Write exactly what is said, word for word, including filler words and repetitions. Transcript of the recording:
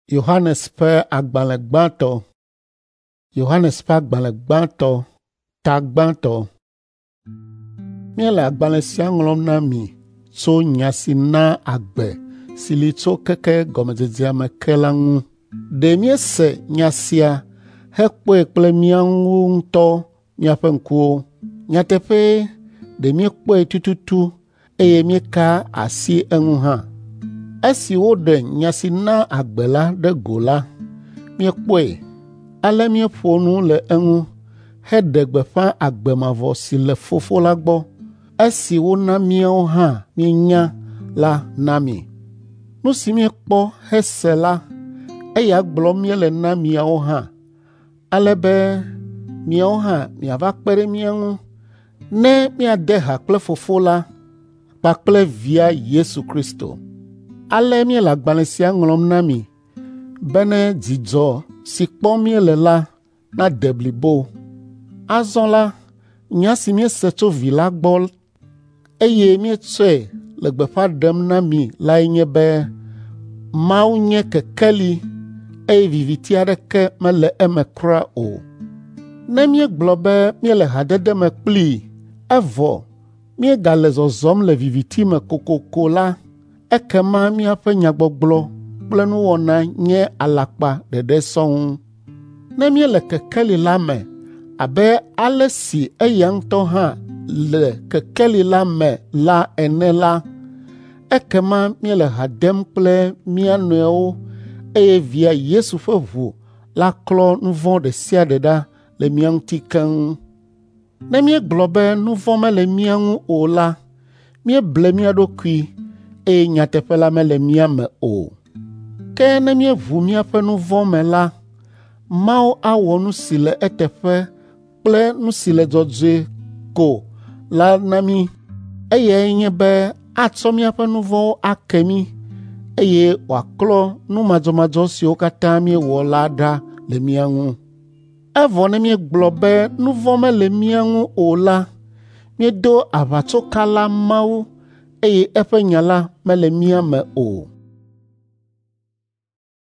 Yohanes ƒe agbalẽ gbãtɔ. Yohanes ƒe agbalẽ gbãtɔ, ta gbãtɔ. Míele agbalẽ sia ŋlɔm na mi tso nya si na agbe si li tso keke gɔmedzedzea me ke la ŋu. Ɖe míese nya sia hekpɔe kple míawo ŋutɔ míaƒe ŋkuwo. Nyateƒe ɖe míekpɔe tututu eye míeka asi eŋu hã. Esi woɖe nya si na agbe la ɖe go la, míekpɔe, ale míeƒo nu le eŋu heɖe gbeƒã agbe mavɔ si le Fofo la gbɔ. Esi wona míawo hã míenya la na mi. Nu si míekpɔ hese la, eya gblɔm míele na miawo hã, ale be miawo hã miava kpe ɖe mía ŋu ne míade ha kple Fofo la kpakple Via Yesu Kristo. Ale míele agbalẽ sia ŋlɔm na mi, bene dzidzɔ si kpɔm míele la nade blibo. Azɔ la, nya si míese tso Vi la gbɔ eye míetsɔe le gbeƒã ɖem na mi lae nye be Mawu nye kekeli eye viviti aɖeke mele eme kura o. Ne míegblɔ be míele hadede me kplii, evɔ míegale zɔzɔm le viviti me kokoko la, ekema míaƒe nyagbɔgblɔ kple nuwɔna nye alakpa ɖeɖe sɔŋ. Ne míele kekeli la me abe ale si eya ŋutɔ hã le kekeli la me la ene la, ekema míele ha dem kple mía nɔewo eye Via Yesu ƒe ʋu la klɔ nu vɔ̃ ɖe sia ɖe ɖa le mía ŋuti keŋ. Ne míegblɔ be nu vɔ̃ mele mía ŋu o la, míeble mía ɖokui eye nyateƒe la mele mía me o. Ke ne míeʋu míaƒe nu vɔ̃ me la, Mawu awɔ nu si le eteƒe kple nu si le dzɔdzɔe ko la na mí, eyae nye be atsɔ míaƒe nu vɔ̃wo ake mí eye wòaklɔ nu madzɔmadzɔ siwo katã míewɔ la ɖa le mía ŋu. Evɔ ne míegblɔ be nu vɔ̃ mele mía ŋu o la, míedo aʋatsokala Mawu eye eƒe nya la mele mía me o.